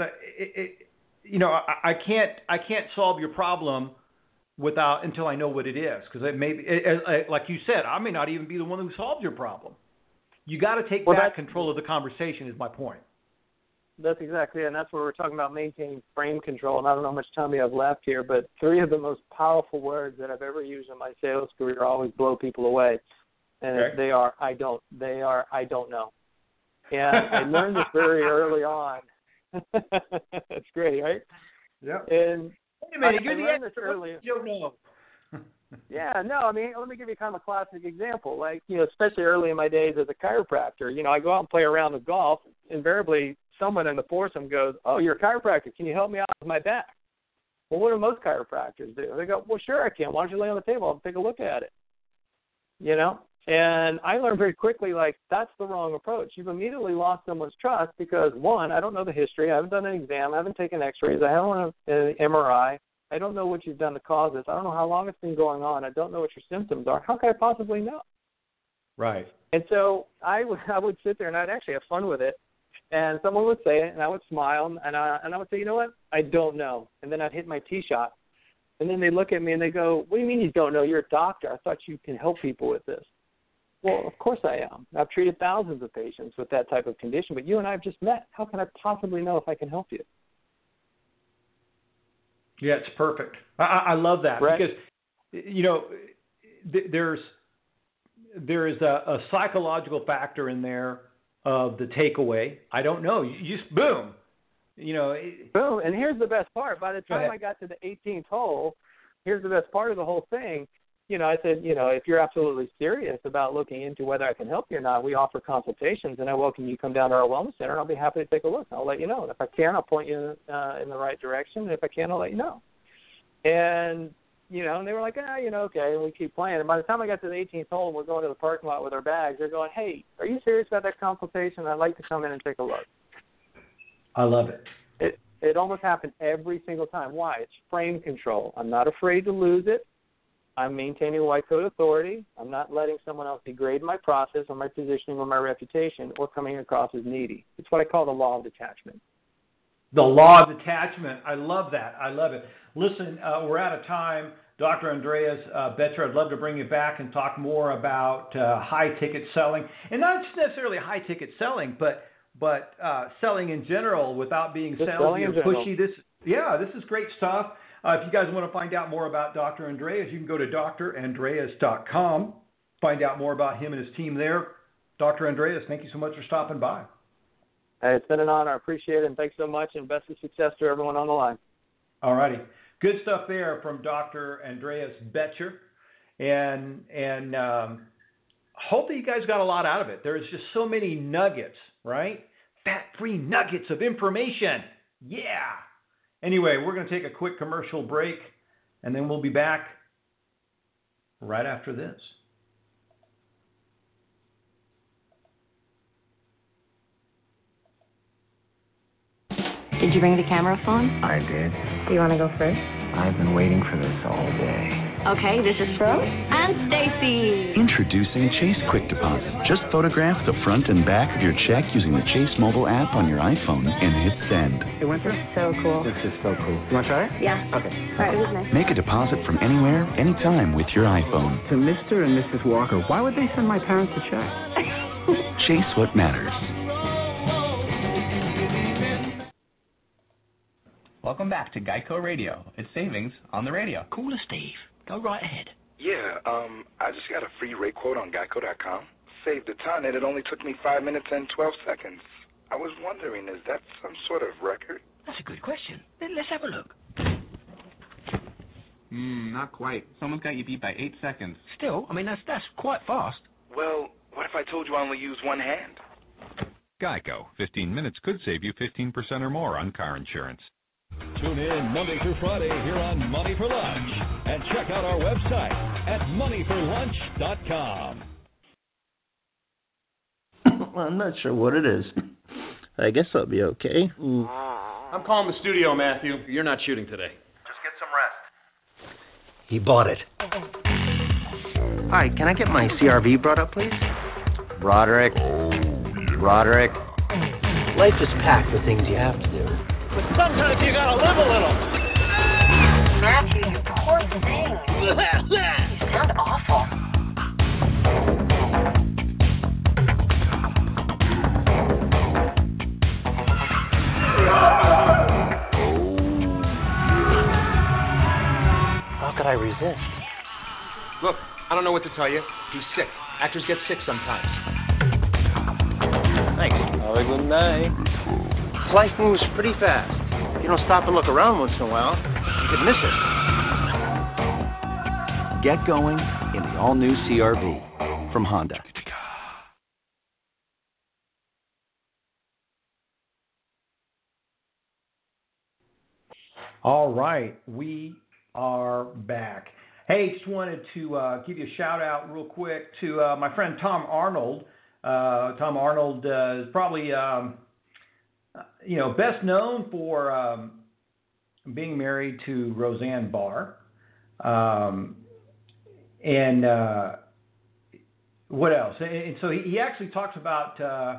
I can't solve your problem until I know what it is, because it may be, like you said, I may not even be the one who solves your problem. You got to take back control of the conversation, is my point. That's exactly it, and that's where we're talking about maintaining frame control. And I don't know how much time we have left here, but 3 of the most powerful words that I've ever used in my sales career always blow people away. And they are, I don't know. And I learned this very early on. That's great, right? Yeah. And wait a minute, you're the expert. Early. You don't know. Yeah, no, I mean, let me give you kind of a classic example. Like, especially early in my days as a chiropractor, I go out and play around with golf. Invariably, someone in the foursome goes, "Oh, you're a chiropractor. Can you help me out with my back?" Well, what do most chiropractors do? They go, "Well, sure I can. Why don't you lay on the table? I'll take a look at it." And I learned very quickly, that's the wrong approach. You've immediately lost someone's trust because, 1, I don't know the history. I haven't done an exam. I haven't taken x-rays. I haven't done an MRI. I don't know what you've done to cause this. I don't know how long it's been going on. I don't know what your symptoms are. How could I possibly know? Right. And so I would sit there, and I'd actually have fun with it. And someone would say it, and I would smile, and I would say, "You know what? I don't know." And then I'd hit my tee shot. And then they look at me, and they go, "What do you mean you don't know? You're a doctor. I thought you can help people with this." Well, of course I am. I've treated thousands of patients with that type of condition, but you and I have just met. How can I possibly know if I can help you? Yeah, it's perfect. I love that, right? Because, there is a psychological factor in there of the takeaway. I don't know. You just boom. Boom. And here's the best part. By the time I got to the 18th hole, here's the best part of the whole thing. I said, if you're absolutely serious about looking into whether I can help you or not, we offer consultations, and I welcome you to come down to our wellness center, and I'll be happy to take a look. I'll let you know. And if I can, I'll point you in the right direction. And if I can, I'll let you know. And, and they were like, okay, and we keep playing. And by the time I got to the 18th hole and we're going to the parking lot with our bags, they're going, "Hey, are you serious about that consultation? I'd like to come in and take a look." I love it. It almost happened every single time. Why? It's frame control. I'm not afraid to lose it. I'm maintaining white coat authority. I'm not letting someone else degrade my process or my positioning or my reputation or coming across as needy. It's what I call the law of detachment. The law of detachment. I love that. I love it. Listen, we're out of time. Dr. Andreas Betcher, I'd love to bring you back and talk more about high-ticket selling. And not necessarily high-ticket selling, but selling in general without being salesy or pushy. This is great stuff. If you guys want to find out more about Dr. Andreas, you can go to drandreas.com, find out more about him and his team there. Dr. Andreas, thank you so much for stopping by. Hey, it's been an honor. I appreciate it, and thanks so much, and best of success to everyone on the line. All righty. Good stuff there from Dr. Andreas Betcher. And hope that you guys got a lot out of it. There's just so many nuggets, right? Fat-free nuggets of information. Yeah. Anyway, we're going to take a quick commercial break, and then we'll be back right after this. Did you bring the camera phone? I did. Do you want to go first? I've been waiting for this all day. Okay, this is Rose and Stacy. Introducing Chase Quick Deposit. Just photograph the front and back of your check using the Chase mobile app on your iPhone and hit send. It went through? So cool. This is so cool. You want to try it? Yeah. Okay. All right, it was nice. Make a deposit from anywhere, anytime with your iPhone. To Mr. and Mrs. Walker, why would they send my parents a check? Chase what matters. Welcome back to Geico Radio. It's savings on the radio. Call us, Steve. Go right ahead. Yeah, I just got a free rate quote on Geico.com. Saved a ton, and it only took me 5 minutes and 12 seconds. I was wondering, is that some sort of record? That's a good question. Let's have a look. Not quite. Someone's got you beat by 8 seconds. Still, that's quite fast. Well, what if I told you I only use one hand? Geico. 15 minutes could save you 15% or more on car insurance. Tune in Monday through Friday here on Money for Lunch. And check out our website at moneyforlunch.com. Well, I'm not sure what it is. I guess I'll be okay. I'm calling the studio, Matthew. You're not shooting today. Just get some rest. He bought it. Hi, can I get my CRV brought up, please? Roderick. Roderick. Life is packed with things you have to do. But sometimes you gotta live a little. Matthew, you poor thing. You sound awful. How could I resist? Look, I don't know what to tell you. He's sick. Actors get sick sometimes. Thanks. Have a good night. Life moves pretty fast. If you don't stop and look around once in a while, you could miss it. Get going in the all-new CR-V from Honda. All right, we are back. Hey, just wanted to give you a shout out real quick to my friend Tom Arnold. Tom Arnold is probably best known for being married to Roseanne Barr. And what else? And so he actually talks about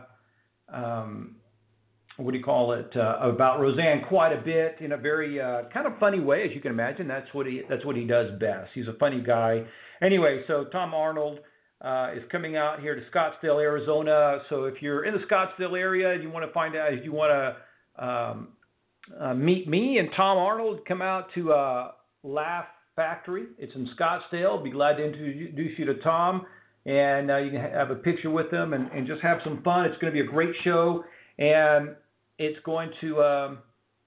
about Roseanne quite a bit in a very kind of funny way, as you can imagine. That's what he does best. He's a funny guy. Anyway, so Tom Arnold is coming out here to Scottsdale, Arizona. So if you're in the Scottsdale area and you want to find out, if you want to meet me and Tom Arnold, come out to Laugh Factory. It's in Scottsdale. Be glad to introduce you to Tom, and you can have a picture with him and just have some fun. It's going to be a great show, and it's going to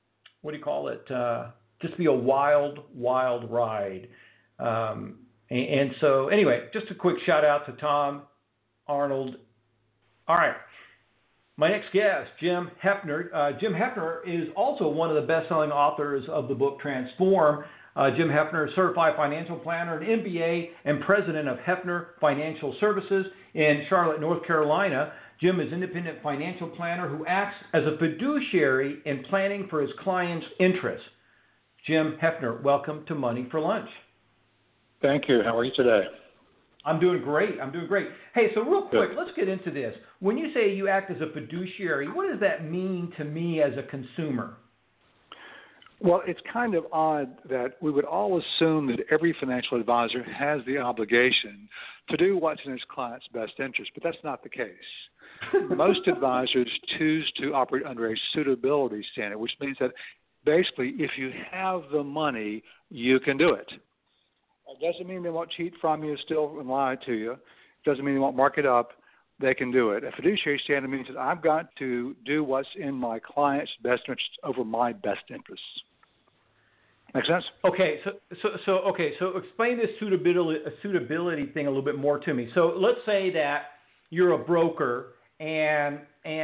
just be a wild, wild ride. And so, anyway, just a quick shout out to Tom Arnold. All right. My next guest, Jim Heppner. Jim Heppner is also one of the best-selling authors of the book Transform. Jim Heppner is a certified financial planner, an MBA, and president of Heppner Financial Services in Charlotte, North Carolina. Jim is an independent financial planner who acts as a fiduciary in planning for his clients' interests. Jim Heppner, welcome to Money for Lunch. Thank you. How are you today? I'm doing great. Hey, so real quick, let's get into this. When you say you act as a fiduciary, what does that mean to me as a consumer? Well, it's kind of odd that we would all assume that every financial advisor has the obligation to do what's in his client's best interest, but that's not the case. Most advisors choose to operate under a suitability standard, which means that basically if you have the money, you can do it. It doesn't mean they won't cheat from you, still lie to you. It doesn't mean they won't mark it up. They can do it. A fiduciary standard means that I've got to do what's in my client's best interest over my best interests. Make sense? Okay, so explain this suitability thing a little bit more to me. So let's say that you're a broker and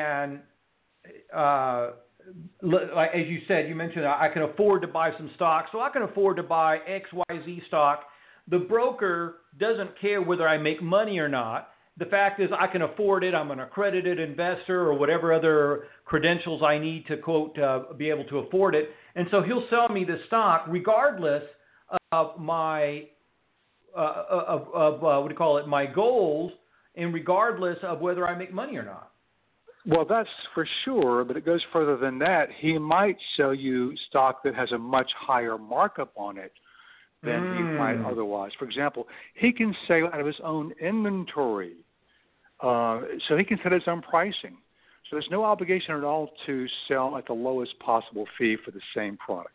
like as you said, you mentioned I can afford to buy some stock, so I can afford to buy XYZ stock. The broker doesn't care whether I make money or not. The fact is I can afford it. I'm an accredited investor or whatever other credentials I need to, quote, be able to afford it. And so he'll sell me the stock regardless of my, my goals and regardless of whether I make money or not. Well, that's for sure, but it goes further than that. He might sell you stock that has a much higher markup on it than he might otherwise. For example, he can sell out of his own inventory, so he can set his own pricing. So there's no obligation at all to sell at the lowest possible fee for the same product.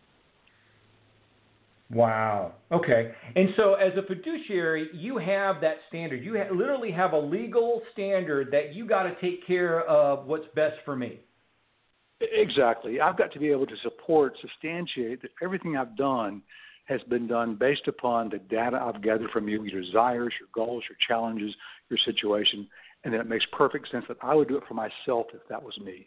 Wow. Okay. And so as a fiduciary, you have that standard. You literally have a legal standard that you got to take care of what's best for me. Exactly. I've got to be able to substantiate that everything I've done has been done based upon the data I've gathered from you, your desires, your goals, your challenges, your situation, and then it makes perfect sense that I would do it for myself if that was me.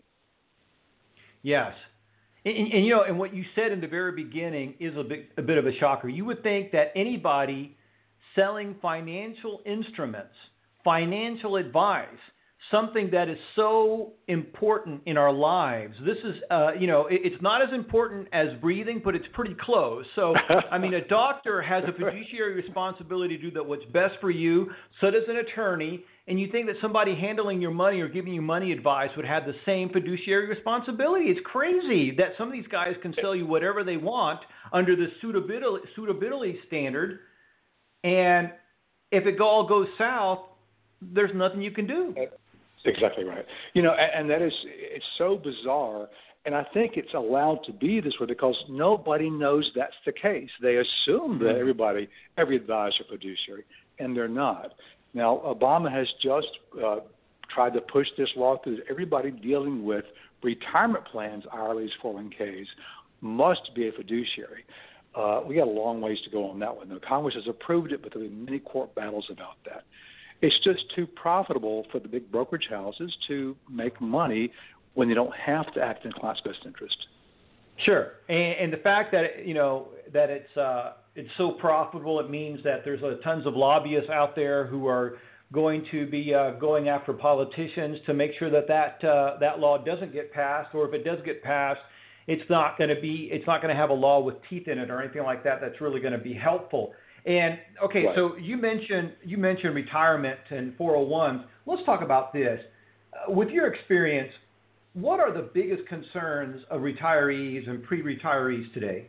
Yes. And what you said in the very beginning is a bit of a shocker. You would think that anybody selling financial instruments, financial advice, something that is so important in our lives. This is, it's not as important as breathing, but it's pretty close. So, I mean, a doctor has a fiduciary responsibility to do what's best for you. So does an attorney. And you think that somebody handling your money or giving you money advice would have the same fiduciary responsibility. It's crazy that some of these guys can sell you whatever they want under the suitability standard. And if it all goes south, there's nothing you can do. Exactly right. And it's so bizarre. And I think it's allowed to be this way because nobody knows that's the case. They assume that every advisor fiduciary, and they're not. Now, Obama has just tried to push this law through. Everybody dealing with retirement plans, IRAs, 401ks, must be a fiduciary. We got a long ways to go on that one. The Congress has approved it, but there have been many court battles about that. It's just too profitable for the big brokerage houses to make money when they don't have to act in client's best interest. Sure, and the fact that that it's so profitable, it means that there's tons of lobbyists out there who are going to be going after politicians to make sure that law doesn't get passed, or if it does get passed, it's not going to have a law with teeth in it or anything like that. That's really going to be helpful. And okay, right. So you mentioned retirement and 401s. Let's talk about this. With your experience, what are the biggest concerns of retirees and pre-retirees today?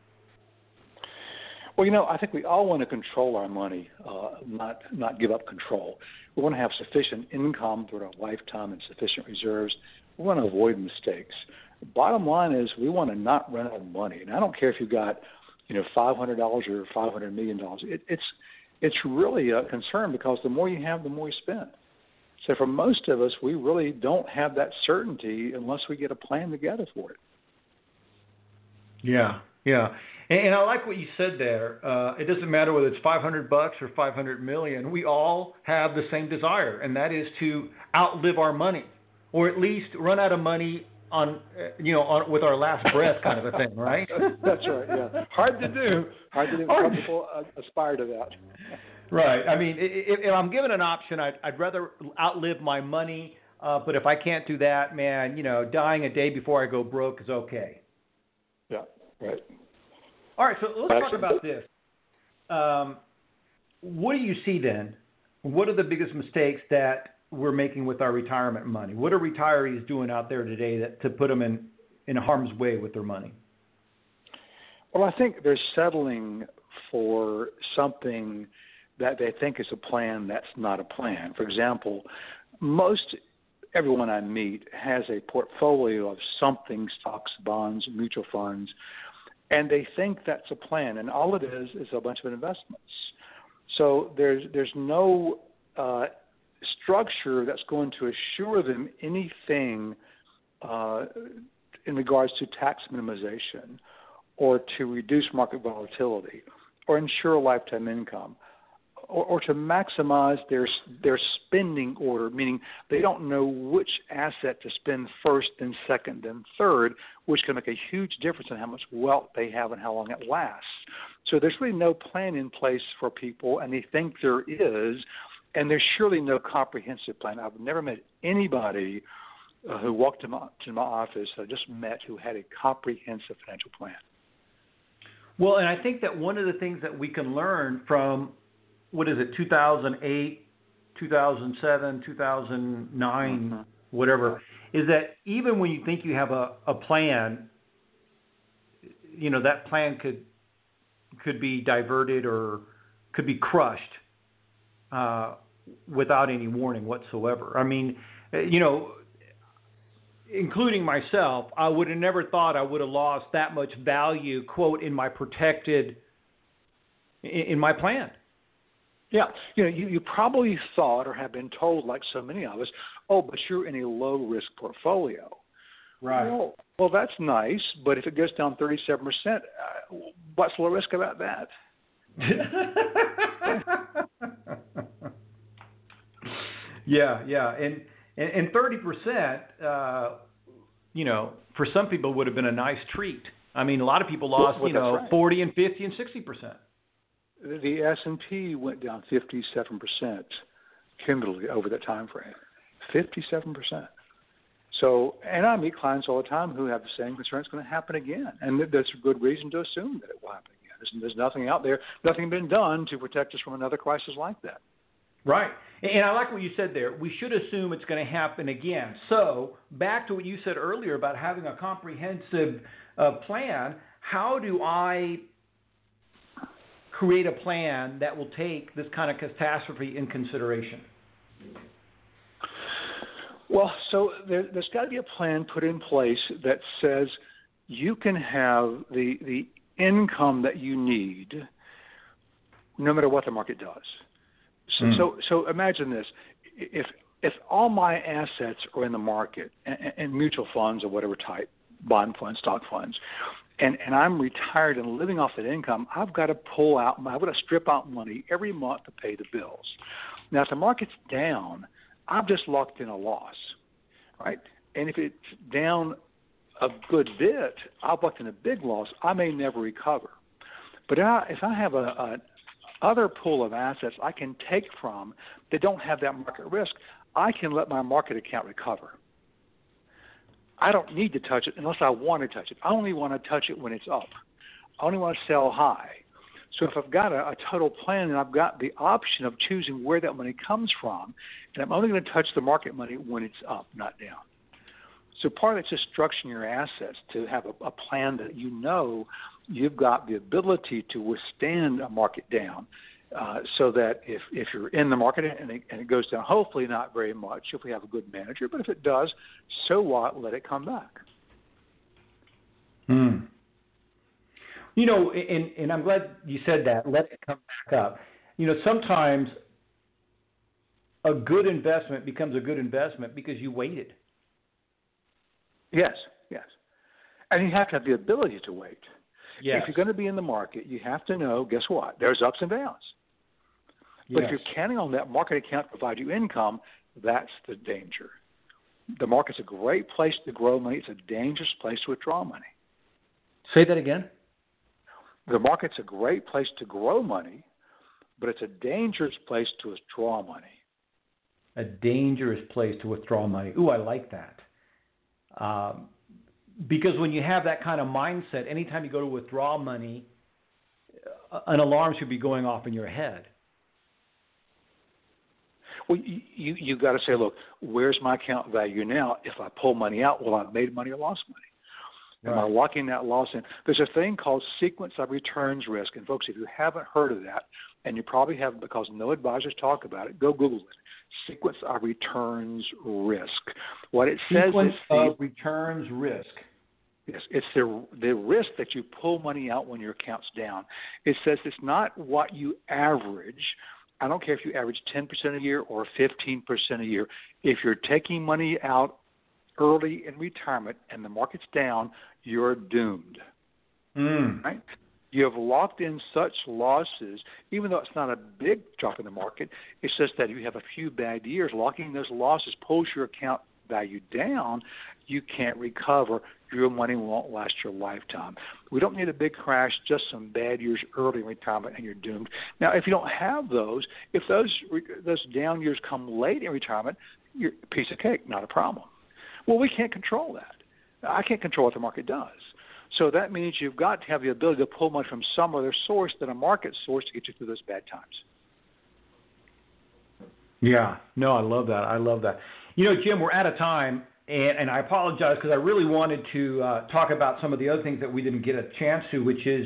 Well, I think we all want to control our money, not give up control. We want to have sufficient income throughout our lifetime and sufficient reserves. We want to avoid mistakes. The bottom line is we want to not run out of money. And I don't care if you've got, $500 or $500 million. It's really a concern because the more you have, the more you spend. So for most of us, we really don't have that certainty unless we get a plan together for it. Yeah. And I like what you said there. It doesn't matter whether it's $500 or $500 million. We all have the same desire, and that is to outlive our money, or at least run out of money on with our last breath, kind of a thing, right? That's right. Yeah. Hard to do. Some people aspire to that. Right. I mean, if I'm given an option, I'd rather outlive my money. But if I can't do that, man, dying a day before I go broke is okay. Yeah. Right. All right. So let's talk about this. what do you see then? What are the biggest mistakes that we're making with our retirement money? What are retirees doing out there today to put them in harm's way with their money? Well, I think they're settling for something that they think is a plan that's not a plan. For example, everyone I meet has a portfolio of something, stocks, bonds, mutual funds, and they think that's a plan, and all it is a bunch of investments. So there's no structure that's going to assure them anything in regards to tax minimization or to reduce market volatility or ensure lifetime income or to maximize their spending order, meaning they don't know which asset to spend first, then second, then third, which can make a huge difference in how much wealth they have and how long it lasts. So there's really no plan in place for people, and they think there is, and there's surely no comprehensive plan. I've never met anybody who walked to my office I just met who had a comprehensive financial plan. Well, and I think that one of the things that we can learn from 2008, 2007, 2009, whatever, is that even when you think you have a plan, that plan could be diverted or could be crushed without any warning whatsoever. I mean, including myself, I would have never thought I would have lost that much value, quote, in my plan. Yeah, you probably thought or have been told, like so many of us, oh, but you're in a low-risk portfolio. Right. Well, that's nice, but if it goes down 37%, what's low risk about that? Yeah, and 30%, for some people would have been a nice treat. I mean, a lot of people lost, 40 and 50 and 60%. The S&P went down 57% cumulatively over that time frame. 57%. So, and I meet clients all the time who have the same concern it's going to happen again. And there's a good reason to assume that it will happen again. There's nothing out there, nothing been done to protect us from another crisis like that. Right. And I like what you said there. We should assume it's going to happen again. So back to what you said earlier about having a comprehensive plan, how do I create a plan that will take this kind of catastrophe in consideration? Well, so there's got to be a plan put in place that says you can have the income that you need no matter what the market does. So imagine this. If all my assets are in the market and mutual funds or whatever type, bond funds, stock funds, and I'm retired and living off that income, I've got to strip out money every month to pay the bills. Now, if the market's down, I've just locked in a loss, right? And if it's down a good bit, I've locked in a big loss. I may never recover. But if I have a other pool of assets I can take from that don't have that market risk, I can let my market account recover. I don't need to touch it unless I want to touch it. I only want to touch it when it's up. I only want to sell high. So if I've got a total plan and I've got the option of choosing where that money comes from, and I'm only going to touch the market money when it's up, not down. So part of it's just structuring your assets to have a plan that you've got the ability to withstand a market down, so that if you're in the market and it goes down, hopefully not very much if we have a good manager, but if it does, so what? Let it come back. And I'm glad you said that. Let it come back up. Sometimes a good investment becomes a good investment because you waited. Yes. And you have to have the ability to wait. Yes. If you're going to be in the market, you have to know, guess what? There's ups and downs. But if you're counting on that market account to provide you income, that's the danger. The market's a great place to grow money. It's a dangerous place to withdraw money. Say that again. The market's a great place to grow money, but it's a dangerous place to withdraw money. A dangerous place to withdraw money. Ooh, I like that. Because when you have that kind of mindset, anytime you go to withdraw money, an alarm should be going off in your head. Well, you got to say, look, where's my account value now? If I pull money out, will I have made money or lost money? Am I locking that loss in? There's a thing called sequence of returns risk. And, folks, if you haven't heard of that, and you probably haven't because no advisors talk about it, go Google it. Sequence of returns risk. What it says sequence is of returns risk. Yes, it's the risk that you pull money out when your account's down. It says it's not what you average. I don't care if you average 10% a year or 15% a year. If you're taking money out early in retirement and the market's down, you're doomed. Right? You have locked in such losses, even though it's not a big drop in the market. It's just that if you have a few bad years, locking those losses pulls your account value down. You can't recover. Your money won't last your lifetime. We don't need a big crash, just some bad years early in retirement, and you're doomed. Now, if you don't have those, if those down years come late in retirement, you're a piece of cake, not a problem. Well, we can't control that. I can't control what the market does. So that means you've got to have the ability to pull money from some other source than a market source to get you through those bad times. Yeah. No, I love that. You know, Jim, we're out of time, and I apologize because I really wanted to talk about some of the other things that we didn't get a chance to, which is,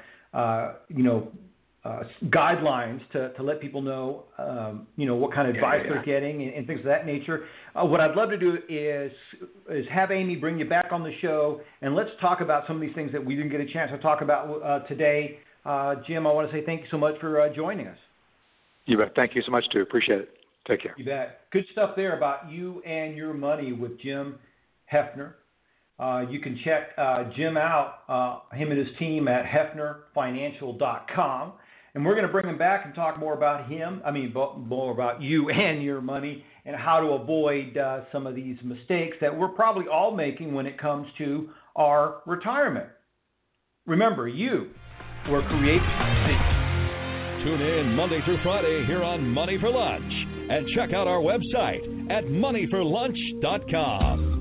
guidelines to let people know, what kind of advice they're getting and things of that nature. What I'd love to do is have Amy bring you back on the show, and let's talk about some of these things that we didn't get a chance to talk about today. Jim, I want to say thank you so much for joining us. You bet. Thank you so much, too. Appreciate it. Take care. You bet. Good stuff there about you and your money with Jim Hefner. You can check Jim out, him and his team at hefnerfinancial.com. And we're going to bring him back and talk more about more about you and your money and how to avoid some of these mistakes that we're probably all making when it comes to our retirement. Remember, you were created to think. Tune in Monday through Friday here on Money for Lunch and check out our website at moneyforlunch.com.